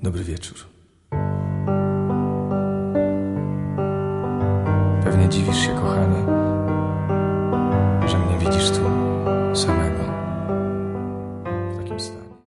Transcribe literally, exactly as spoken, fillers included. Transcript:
Dobry wieczór. Pewnie dziwisz się, kochanie, że mnie widzisz tu samego.